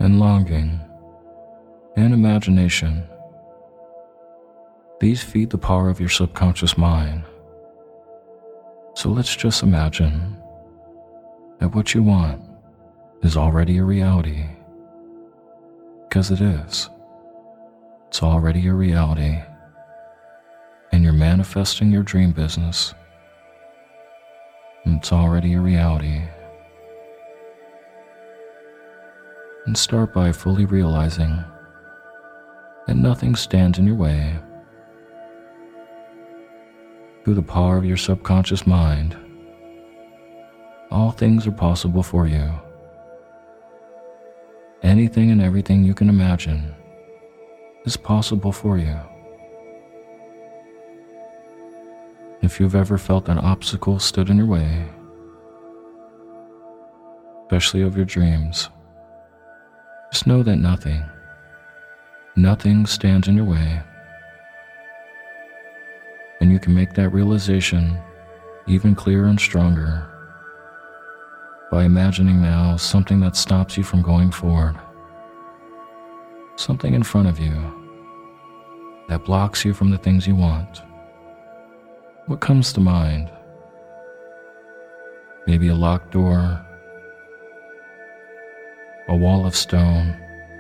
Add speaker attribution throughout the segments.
Speaker 1: and longing and imagination. These feed the power of your subconscious mind. So let's just imagine that what you want is already a reality. Because it is. It's already a reality. And you're manifesting your dream business. And it's already a reality. And start by fully realizing that nothing stands in your way. Through the power of your subconscious mind, all things are possible for you. Anything and everything you can imagine is possible for you. If you've ever felt an obstacle stood in your way, especially of your dreams, just know that nothing stands in your way. And you can make that realization even clearer and stronger by imagining now something that stops you from going forward. Something in front of you that blocks you from the things you want. What comes to mind? Maybe a locked door, a wall of stone.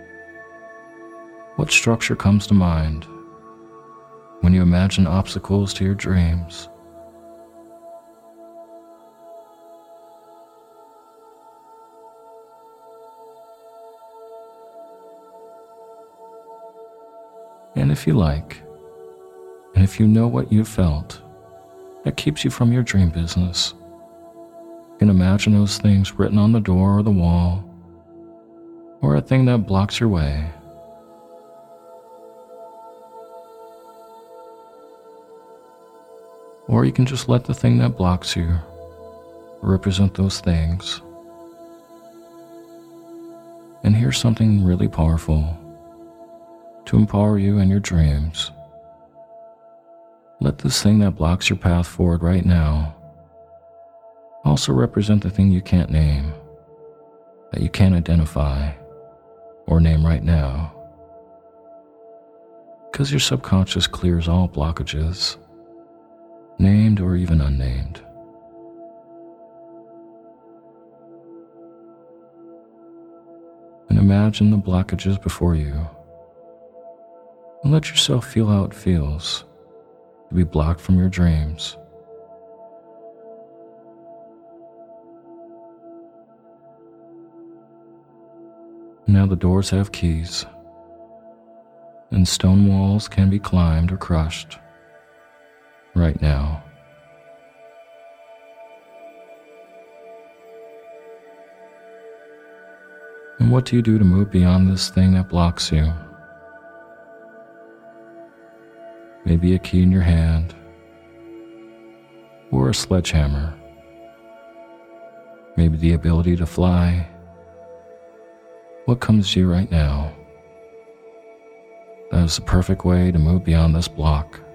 Speaker 1: What structure comes to mind when you imagine obstacles to your dreams? And if you like, and if you know what you've felt that keeps you from your dream business, you can imagine those things written on the door or the wall, or a thing that blocks your way. Or you can just let the thing that blocks you represent those things. And here's something really powerful to empower you in your dreams. Let this thing that blocks your path forward right now also represent the thing you can't name, that you can't identify or name right now. Because your subconscious clears all blockages, named or even unnamed. And imagine the blockages before you. And let yourself feel how it feels to be blocked from your dreams. Now the doors have keys, and stone walls can be climbed or crushed right now. And what do you do to move beyond this thing that blocks you? Maybe a key in your hand, or a sledgehammer. Maybe the ability to fly. What comes to you right now? That is the perfect way to move beyond this block.